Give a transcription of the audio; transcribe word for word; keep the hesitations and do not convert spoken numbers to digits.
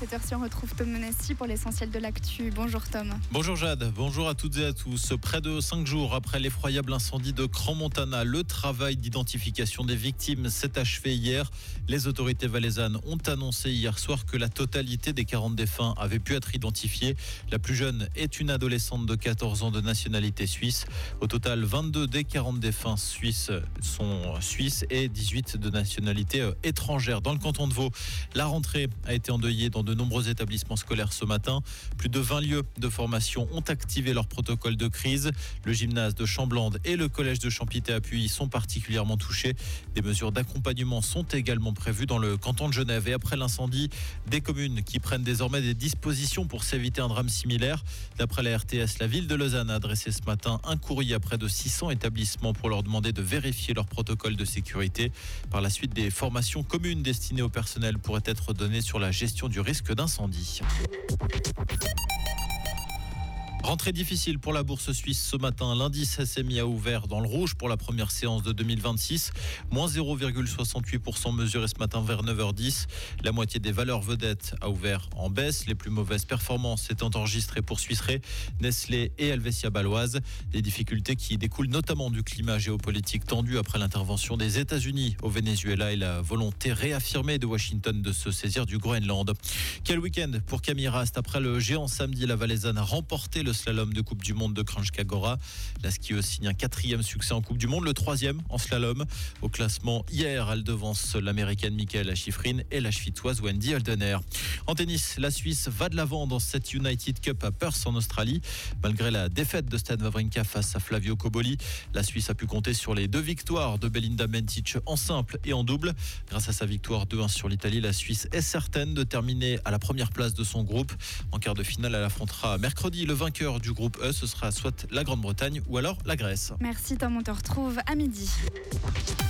cette heure-ci, on retrouve Tom Monesti pour l'essentiel de l'actu. Bonjour Tom. Bonjour Jade, bonjour à toutes et à tous. Près de cinq jours après l'effroyable incendie de Crans-Montana, le travail d'identification des victimes s'est achevé hier. Les autorités valaisannes ont annoncé hier soir que la totalité des quarante défunts avait pu être identifiée. La plus jeune est une adolescente de quatorze ans de nationalité suisse. Au total, vingt-deux des quarante défunts suisses sont suisses et dix-huit de nationalité étrangère. Dans le canton de Vaud, la rentrée a été endeuillée dans de nombreux établissements scolaires ce matin. Plus de vingt lieux de formation ont activé leur protocole de crise. Le gymnase de Chamblande et le collège de Champité-Appuy sont particulièrement touchés. Des mesures d'accompagnement sont également prévues dans le canton de Genève. Et après l'incendie, des communes qui prennent désormais des dispositions pour s'éviter un drame similaire. D'après la R T S, la ville de Lausanne a adressé ce matin un courrier à près de six cents établissements pour leur demander de vérifier leur protocole de sécurité. Par la suite, des formations communes destinées au personnel pourraient être données sur la gestion du risque d'incendie. Rentrée difficile pour la bourse suisse ce matin. L'indice S M I a ouvert dans le rouge pour la première séance de deux mille vingt-six. Moins zéro virgule soixante-huit pour cent mesuré ce matin vers neuf heures dix. La moitié des valeurs vedettes a ouvert en baisse. Les plus mauvaises performances étant enregistrées pour Swiss Re, Nestlé et Helvetia Baloise. Des difficultés qui découlent notamment du climat géopolitique tendu après l'intervention des États-Unis au Venezuela et la volonté réaffirmée de Washington de se saisir du Groenland. Quel week-end pour Camille Rast. Après le géant samedi, la Valaisanne a remporté le slalom de Coupe du Monde de Kranjska-Gora. La skieuse signe un quatrième succès en Coupe du Monde, le troisième en slalom. Au classement, hier, elle devance l'américaine Michaela Schifrin et la schwitzoise Wendy Holdener. En tennis, la Suisse va de l'avant dans cette United Cup à Perth en Australie. Malgré la défaite de Stan Wawrinka face à Flavio Cobolli, la Suisse a pu compter sur les deux victoires de Belinda Bencic en simple et en double. Grâce à sa victoire deux un sur l'Italie, la Suisse est certaine de terminer à la première place de son groupe. En quart de finale, elle affrontera mercredi le vainqueur du groupe E. Ce sera soit la Grande-Bretagne ou alors la Grèce. Merci Tom, on te retrouve à midi.